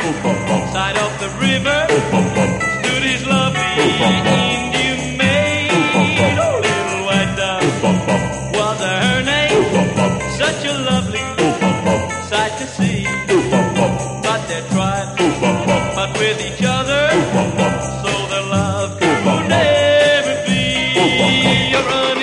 Side of the river stood his lovely Indian maid. Oh, little white dove was her name. Such a lovely sight to see. But they tried to but with each other, so their love could never be.